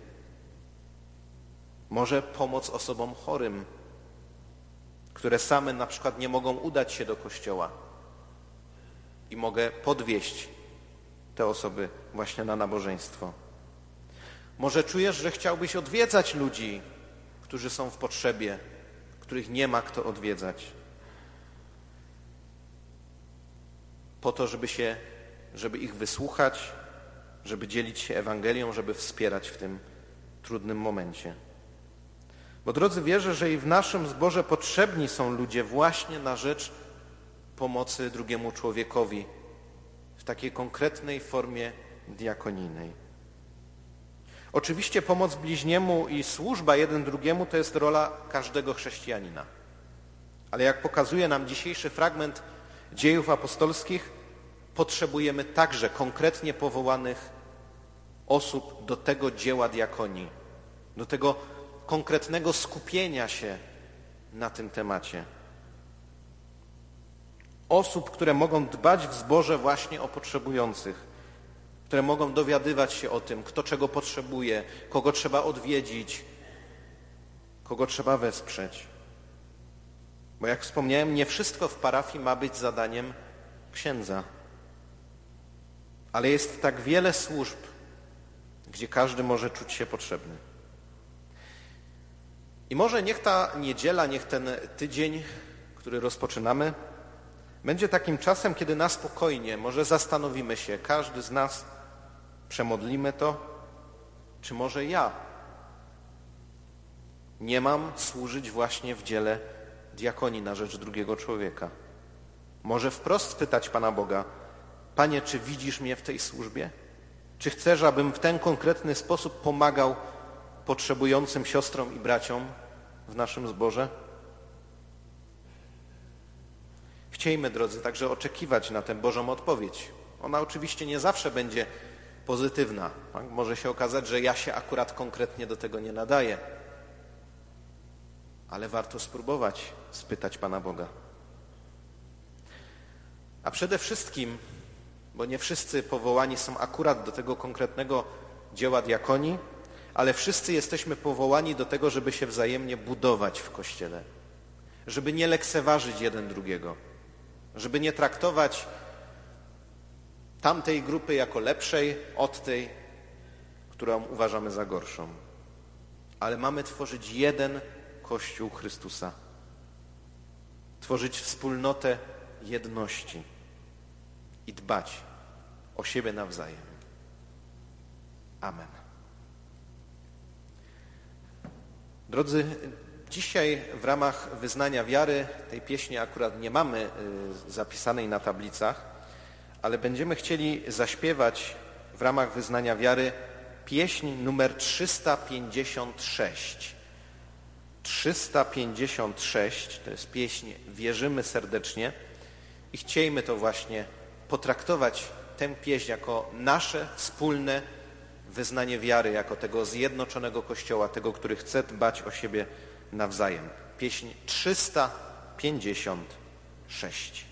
Może pomoc osobom chorym, które same na przykład nie mogą udać się do kościoła i mogę podwieźć te osoby właśnie na nabożeństwo. Może czujesz, że chciałbyś odwiedzać ludzi, którzy są w potrzebie, których nie ma kto odwiedzać. Po to, żeby ich wysłuchać, żeby dzielić się Ewangelią, żeby wspierać w tym trudnym momencie. Bo drodzy, wierzę, że i w naszym zborze potrzebni są ludzie właśnie na rzecz pomocy drugiemu człowiekowi w takiej konkretnej formie diakonijnej. Oczywiście pomoc bliźniemu i służba jeden drugiemu to jest rola każdego chrześcijanina. Ale jak pokazuje nam dzisiejszy fragment Dziejów Apostolskich, potrzebujemy także konkretnie powołanych osób do tego dzieła diakonii, do tego konkretnego skupienia się na tym temacie. Osób, które mogą dbać w zborze właśnie o potrzebujących, które mogą dowiadywać się o tym, kto czego potrzebuje, kogo trzeba odwiedzić, kogo trzeba wesprzeć. Bo jak wspomniałem, nie wszystko w parafii ma być zadaniem księdza. Ale jest tak wiele służb, gdzie każdy może czuć się potrzebny. I może niech ta niedziela, niech ten tydzień, który rozpoczynamy, będzie takim czasem, kiedy na spokojnie może zastanowimy się, każdy z nas przemodlimy to, czy może ja nie mam służyć właśnie w dziele diakonii na rzecz drugiego człowieka. Może wprost spytać Pana Boga, Panie, czy widzisz mnie w tej służbie? Czy chcesz, abym w ten konkretny sposób pomagał potrzebującym siostrom i braciom w naszym zborze? Chciejmy, drodzy, także oczekiwać na tę Bożą odpowiedź. Ona oczywiście nie zawsze będzie pozytywna. Może się okazać, że ja się akurat konkretnie do tego nie nadaję. Ale warto spróbować spytać Pana Boga. A przede wszystkim, bo nie wszyscy powołani są akurat do tego konkretnego dzieła diakonii, ale wszyscy jesteśmy powołani do tego, żeby się wzajemnie budować w Kościele. Żeby nie lekceważyć jeden drugiego. Żeby nie traktować tamtej grupy jako lepszej od tej, którą uważamy za gorszą. Ale mamy tworzyć jeden Kościół Chrystusa. Tworzyć wspólnotę jedności i dbać o siebie nawzajem. Amen. Drodzy, dzisiaj w ramach wyznania wiary, tej pieśni akurat nie mamy zapisanej na tablicach, ale będziemy chcieli zaśpiewać w ramach wyznania wiary pieśń numer 356. 356 to jest pieśń Wierzymy serdecznie. I chciejmy to właśnie potraktować tę pieśń jako nasze wspólne wyznanie wiary, jako tego zjednoczonego Kościoła, tego, który chce dbać o siebie nawzajem. Pieśń 356.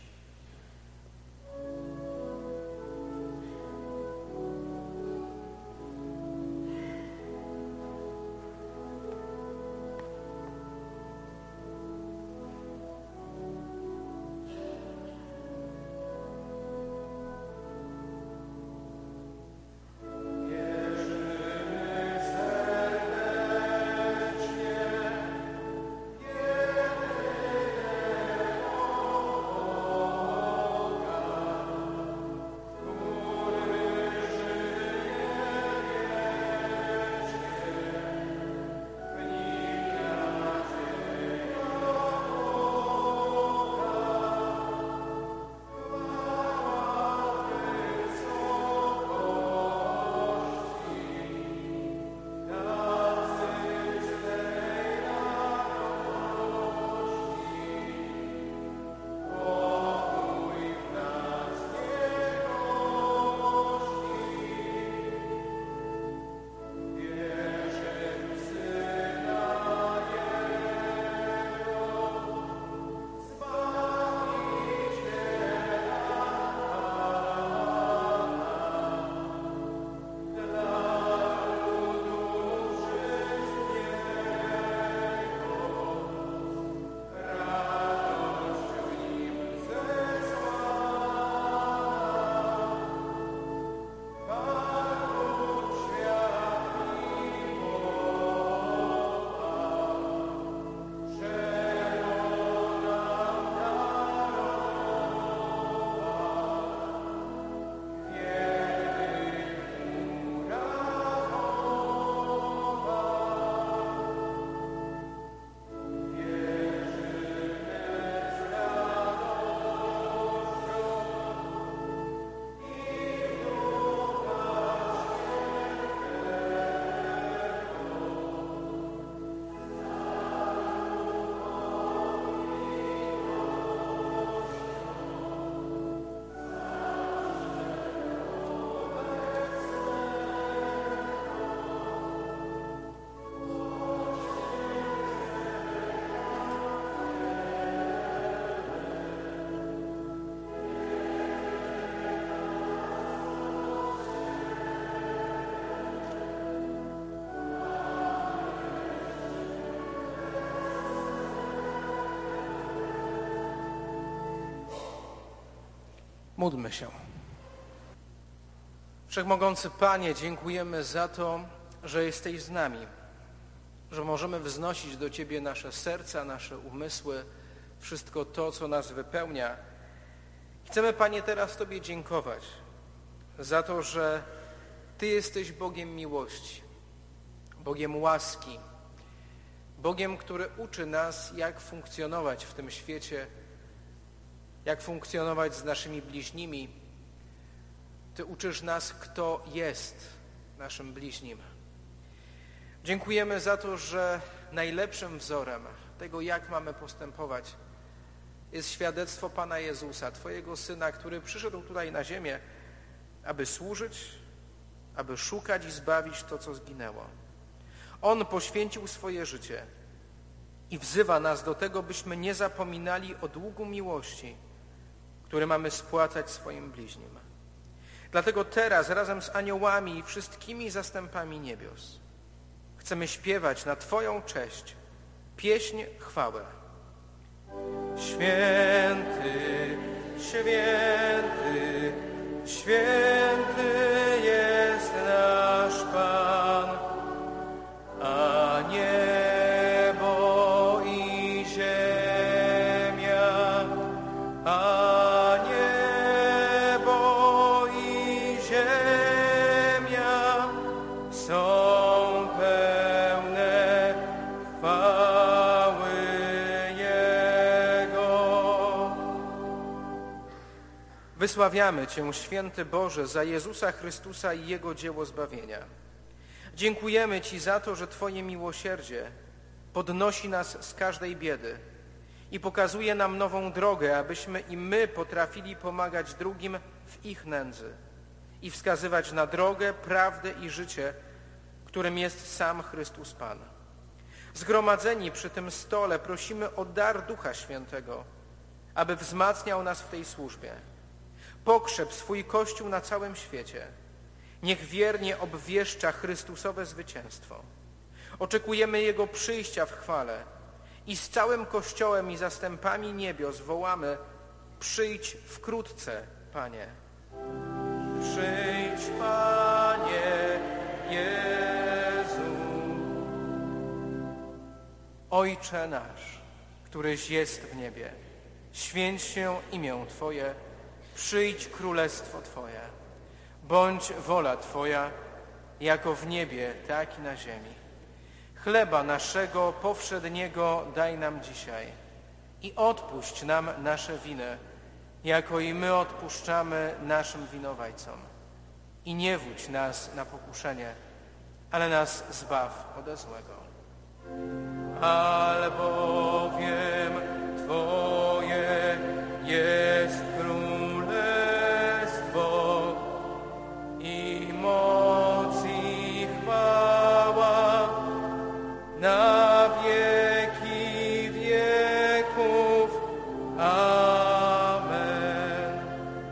Módlmy się. Wszechmogący Panie, dziękujemy za to, że jesteś z nami, że możemy wznosić do Ciebie nasze serca, nasze umysły, wszystko to, co nas wypełnia. Chcemy, Panie, teraz Tobie dziękować za to, że Ty jesteś Bogiem miłości, Bogiem łaski, Bogiem, który uczy nas, jak funkcjonować w tym świecie, jak funkcjonować z naszymi bliźnimi. Ty uczysz nas, kto jest naszym bliźnim. Dziękujemy za to, że najlepszym wzorem tego, jak mamy postępować, jest świadectwo Pana Jezusa, Twojego Syna, który przyszedł tutaj na ziemię, aby służyć, aby szukać i zbawić to, co zginęło. On poświęcił swoje życie i wzywa nas do tego, byśmy nie zapominali o długu miłości, który mamy spłacać swoim bliźnim. Dlatego teraz razem z aniołami i wszystkimi zastępami niebios chcemy śpiewać na Twoją cześć pieśń chwały. Święty, święty, święty jest nasz Pan, a niebo i ziemia, a niebo i ziemia są pełne chwały Jego. Wysławiamy Cię, święty Boże, za Jezusa Chrystusa i Jego dzieło zbawienia. Dziękujemy Ci za to, że Twoje miłosierdzie podnosi nas z każdej biedy i pokazuje nam nową drogę, abyśmy i my potrafili pomagać drugim w ich nędzy i wskazywać na drogę, prawdę i życie, którym jest sam Chrystus Pan. Zgromadzeni przy tym stole prosimy o dar Ducha Świętego, aby wzmacniał nas w tej służbie. Pokrzep swój Kościół na całym świecie. Niech wiernie obwieszcza Chrystusowe zwycięstwo. Oczekujemy Jego przyjścia w chwale i z całym Kościołem i zastępami niebios wołamy: przyjdź wkrótce, Panie. Przyjdź, Panie Jezu. Ojcze nasz, któryś jest w niebie, święć się imię Twoje, przyjdź królestwo Twoje. Bądź wola Twoja, jako w niebie, tak i na ziemi. Chleba naszego powszedniego daj nam dzisiaj i odpuść nam nasze winy, jako i my odpuszczamy naszym winowajcom. I nie wódź nas na pokuszenie, ale nas zbaw ode złego. Albowiem Twoje jest królestwo i moc i chwała na wieki wieków. Amen.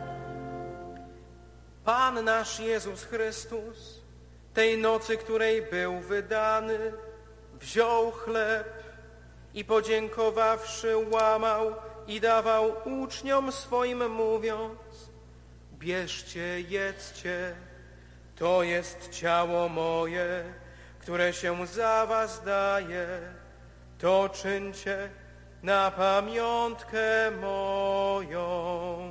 Pan nasz Jezus Chrystus, tej nocy, której był wydany, wziął chleb i podziękowawszy łamał i dawał uczniom swoim, mówiąc: bierzcie, jedzcie, to jest ciało moje, które się za was daje. To czyńcie na pamiątkę moją.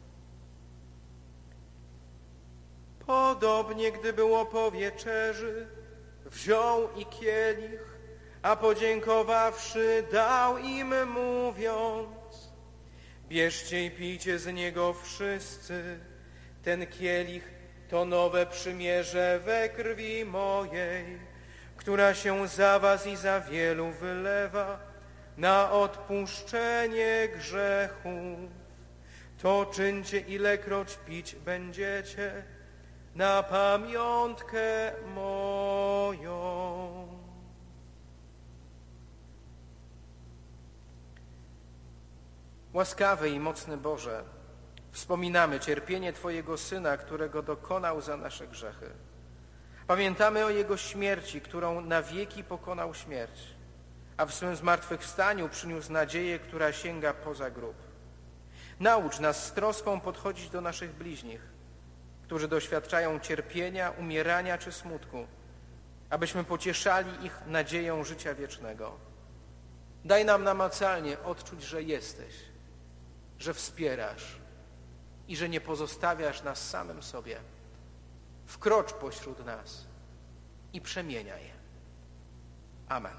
Podobnie, gdy było po wieczerzy, wziął i kielich, a podziękowawszy dał im, mówiąc: bierzcie i pijcie z niego wszyscy. Ten kielich to nowe przymierze we krwi mojej, która się za was i za wielu wylewa na odpuszczenie grzechów. To czyńcie, ilekroć pić będziecie, na pamiątkę moją. Łaskawy i mocny Boże, wspominamy cierpienie Twojego Syna, którego dokonał za nasze grzechy. Pamiętamy o Jego śmierci, którą na wieki pokonał śmierć, a w swym zmartwychwstaniu przyniósł nadzieję, która sięga poza grób. Naucz nas z troską podchodzić do naszych bliźnich, którzy doświadczają cierpienia, umierania czy smutku, abyśmy pocieszali ich nadzieją życia wiecznego. Daj nam namacalnie odczuć, że jesteś, że wspierasz i że nie pozostawiasz nas samym sobie. Wkrocz pośród nas i przemieniaj. Amen.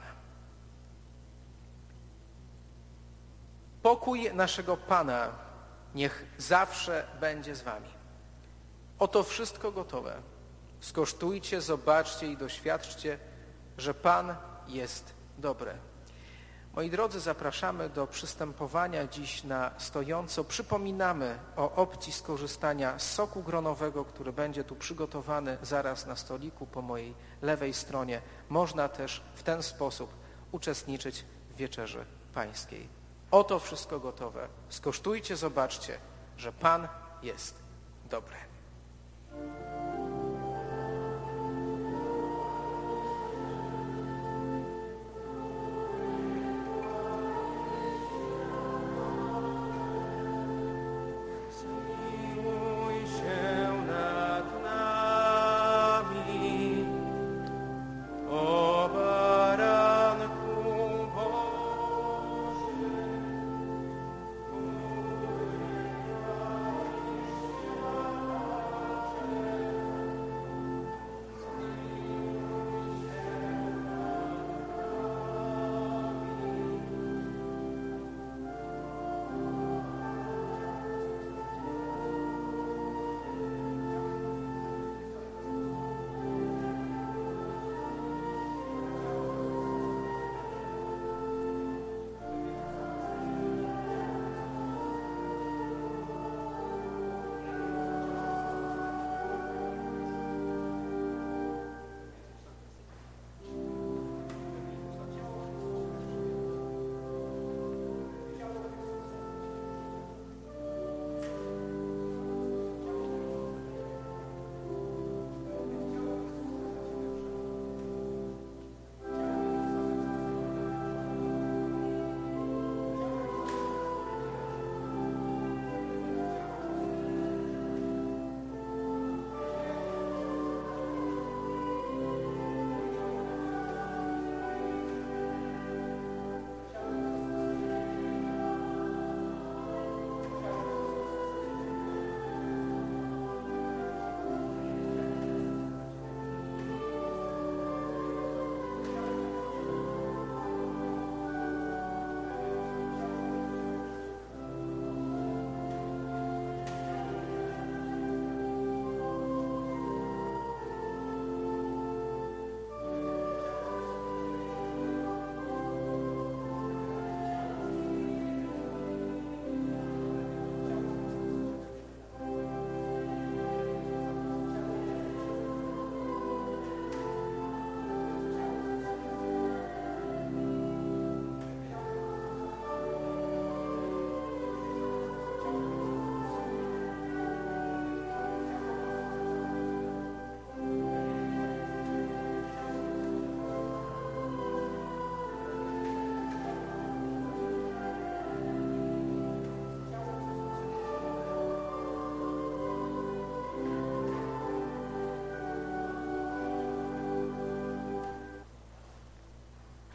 Pokój naszego Pana niech zawsze będzie z wami. Oto wszystko gotowe. Skosztujcie, zobaczcie i doświadczcie, że Pan jest dobry. Moi drodzy, zapraszamy do przystępowania dziś na stojąco. Przypominamy o opcji skorzystania z soku gronowego, który będzie tu przygotowany zaraz na stoliku po mojej lewej stronie. Można też w ten sposób uczestniczyć w wieczerzy pańskiej. Oto wszystko gotowe. Skosztujcie, zobaczcie, że Pan jest dobry.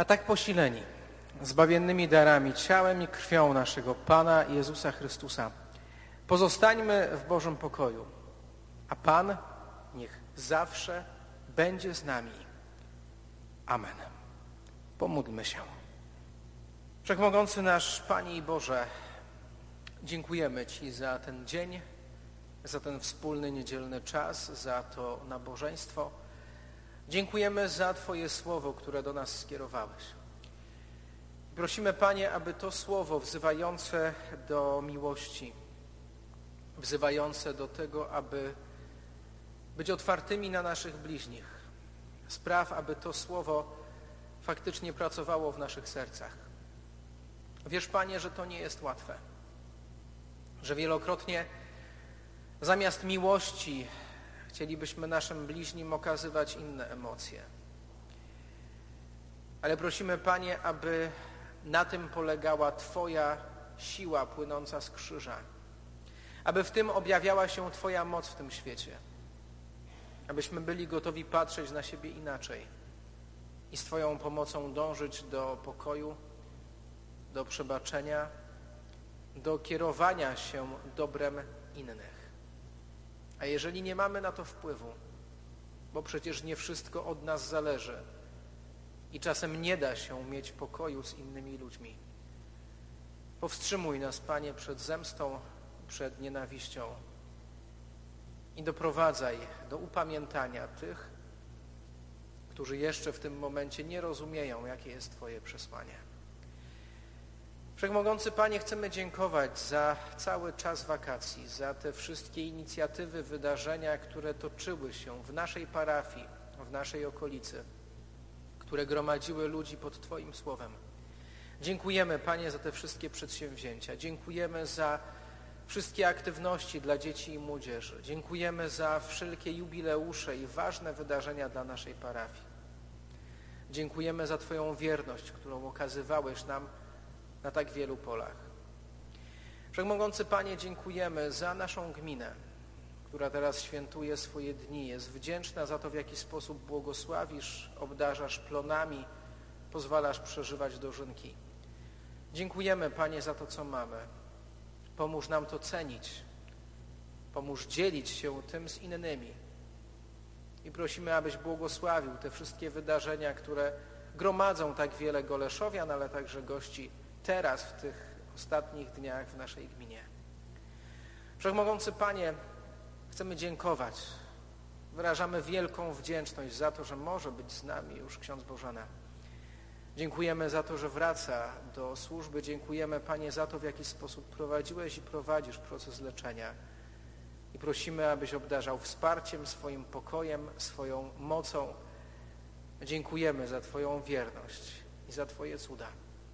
A tak posileni zbawiennymi darami, ciałem i krwią naszego Pana Jezusa Chrystusa, pozostańmy w Bożym pokoju, a Pan niech zawsze będzie z nami. Amen. Pomódlmy się. Wszechmogący nasz Panie i Boże, dziękujemy Ci za ten dzień, za ten wspólny niedzielny czas, za to nabożeństwo. Dziękujemy za Twoje słowo, które do nas skierowałeś. Prosimy, Panie, aby to słowo wzywające do miłości, wzywające do tego, aby być otwartymi na naszych bliźnich, spraw, aby to słowo faktycznie pracowało w naszych sercach. Wiesz, Panie, że to nie jest łatwe, że wielokrotnie zamiast miłości chcielibyśmy naszym bliźnim okazywać inne emocje. Ale prosimy, Panie, aby na tym polegała Twoja siła płynąca z krzyża, aby w tym objawiała się Twoja moc w tym świecie, abyśmy byli gotowi patrzeć na siebie inaczej i z Twoją pomocą dążyć do pokoju, do przebaczenia, do kierowania się dobrem innych. A jeżeli nie mamy na to wpływu, bo przecież nie wszystko od nas zależy i czasem nie da się mieć pokoju z innymi ludźmi, powstrzymuj nas, Panie, przed zemstą, przed nienawiścią i doprowadzaj do upamiętania tych, którzy jeszcze w tym momencie nie rozumieją, jakie jest Twoje przesłanie. Wszechmogący Panie, chcemy dziękować za cały czas wakacji, za te wszystkie inicjatywy, wydarzenia, które toczyły się w naszej parafii, w naszej okolicy, które gromadziły ludzi pod Twoim słowem. Dziękujemy, Panie, za te wszystkie przedsięwzięcia. Dziękujemy za wszystkie aktywności dla dzieci i młodzieży. Dziękujemy za wszelkie jubileusze i ważne wydarzenia dla naszej parafii. Dziękujemy za Twoją wierność, którą okazywałeś nam na tak wielu polach. Wszechmogący Panie, dziękujemy za naszą gminę, która teraz świętuje swoje dni. Jest wdzięczna za to, w jaki sposób błogosławisz, obdarzasz plonami, pozwalasz przeżywać dożynki. Dziękujemy, Panie, za to, co mamy. Pomóż nam to cenić. Pomóż dzielić się tym z innymi. I prosimy, abyś błogosławił te wszystkie wydarzenia, które gromadzą tak wiele Goleszowian, ale także gości teraz, w tych ostatnich dniach w naszej gminie. Wszechmogący Panie, chcemy dziękować. Wyrażamy wielką wdzięczność za to, że może być z nami już ksiądz Bożena. Dziękujemy za to, że wraca do służby. Dziękujemy, Panie, za to, w jaki sposób prowadziłeś i prowadzisz proces leczenia. I prosimy, abyś obdarzał wsparciem, swoim pokojem, swoją mocą. Dziękujemy za Twoją wierność i za Twoje cuda.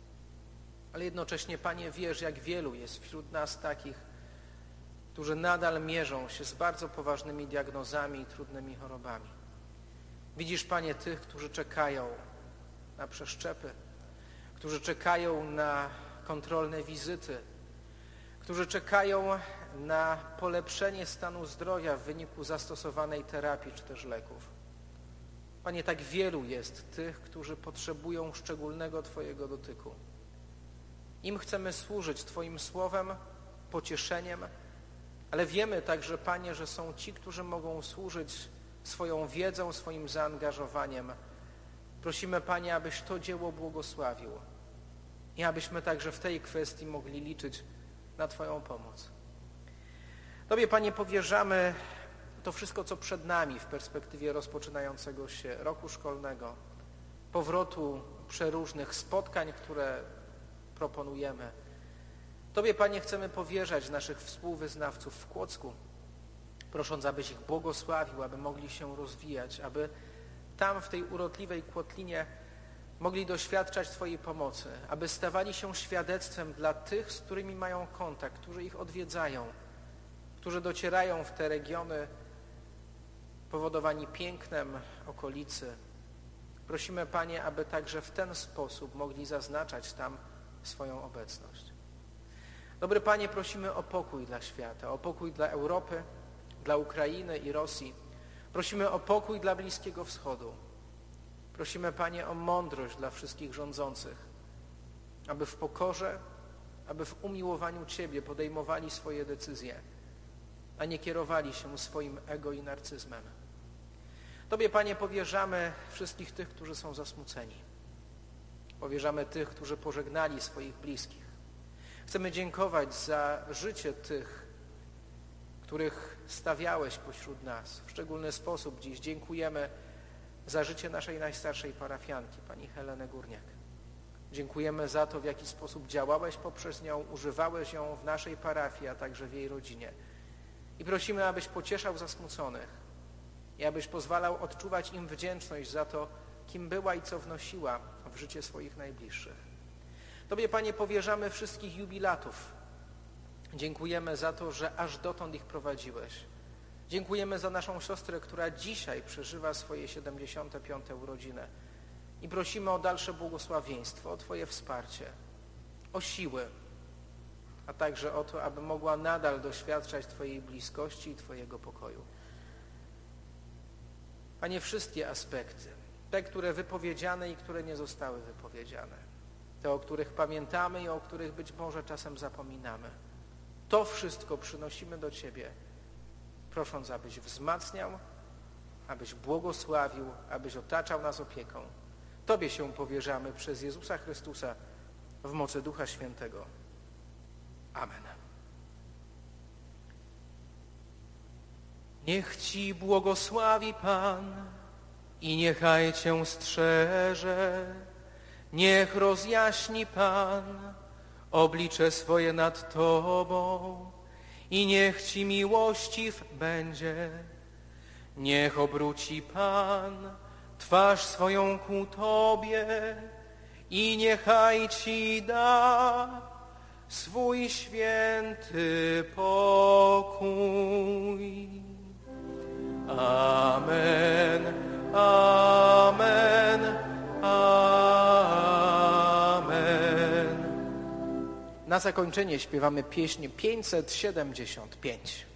Ale jednocześnie, Panie, wiesz, jak wielu jest wśród nas takich, którzy nadal mierzą się z bardzo poważnymi diagnozami i trudnymi chorobami. Widzisz, Panie, tych, którzy czekają na przeszczepy, którzy czekają na kontrolne wizyty, którzy czekają na polepszenie stanu zdrowia w wyniku zastosowanej terapii czy też leków. Panie, tak wielu jest tych, którzy potrzebują szczególnego Twojego dotyku. Im chcemy służyć Twoim słowem, pocieszeniem, ale wiemy także, Panie, że są ci, którzy mogą służyć swoją wiedzą, swoim zaangażowaniem. Prosimy, Panie, abyś to dzieło błogosławił i abyśmy także w tej kwestii mogli liczyć na Twoją pomoc. Tobie, Panie, powierzamy to wszystko, co przed nami w perspektywie rozpoczynającego się roku szkolnego, powrotu przeróżnych spotkań, które proponujemy. Tobie, Panie, chcemy powierzać naszych współwyznawców w Kłodzku, prosząc, abyś ich błogosławił, aby mogli się rozwijać, aby tam w tej urokliwej Kłotlinie mogli doświadczać Twojej pomocy, aby stawali się świadectwem dla tych, z którymi mają kontakt, którzy ich odwiedzają, którzy docierają w te regiony powodowani pięknem okolicy. Prosimy, Panie, aby także w ten sposób mogli zaznaczać tam swoją obecność. Dobry Panie, prosimy o pokój dla świata, o pokój dla Europy, dla Ukrainy i Rosji. Prosimy o pokój dla Bliskiego Wschodu. Prosimy, Panie, o mądrość dla wszystkich rządzących, aby w pokorze, aby w umiłowaniu Ciebie podejmowali swoje decyzje, a nie kierowali się swoim ego i narcyzmem. Tobie, Panie, powierzamy wszystkich tych, którzy są zasmuceni. Powierzamy tych, którzy pożegnali swoich bliskich. Chcemy dziękować za życie tych, których stawiałeś pośród nas. W szczególny sposób dziś dziękujemy za życie naszej najstarszej parafianki, pani Heleny Górniak. Dziękujemy za to, w jaki sposób działałeś poprzez nią, używałeś ją w naszej parafii, a także w jej rodzinie. I prosimy, abyś pocieszał zasmuconych i abyś pozwalał odczuwać im wdzięczność za to, kim była i co wnosiła w życie swoich najbliższych. Tobie, Panie, powierzamy wszystkich jubilatów. Dziękujemy za to, że aż dotąd ich prowadziłeś. Dziękujemy za naszą siostrę, która dzisiaj przeżywa swoje 75. urodziny. I prosimy o dalsze błogosławieństwo, o Twoje wsparcie, o siły, a także o to, aby mogła nadal doświadczać Twojej bliskości i Twojego pokoju. Panie, wszystkie aspekty, te, które wypowiedziane i które nie zostały wypowiedziane, te, o których pamiętamy i o których być może czasem zapominamy, to wszystko przynosimy do Ciebie, prosząc, abyś wzmacniał, abyś błogosławił, abyś otaczał nas opieką. Tobie się powierzamy przez Jezusa Chrystusa w mocy Ducha Świętego. Amen. Niech Ci błogosławi Pan i niechaj Cię strzeże. Niech rozjaśni Pan oblicze swoje nad Tobą i niech Ci miłościw będzie. Niech obróci Pan twarz swoją ku Tobie i niechaj Ci da swój święty pokój. Amen, amen, amen. Na zakończenie śpiewamy pieśń 575.